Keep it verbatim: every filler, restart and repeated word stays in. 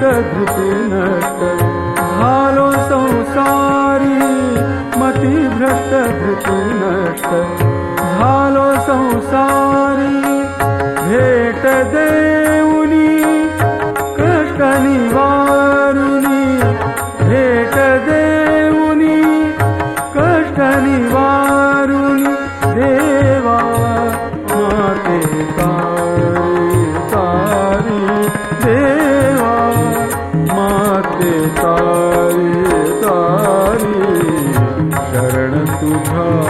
धृती नष्ट झालो संसारी मती भ्रष्ट धृती नष्ट झालो संसारी भेट देऊनी कष्ट निवारुनी भेट देऊनी कष्ट निवारुनी देवा माते तारी तारी देवा माते तारी तारी शरण तुझा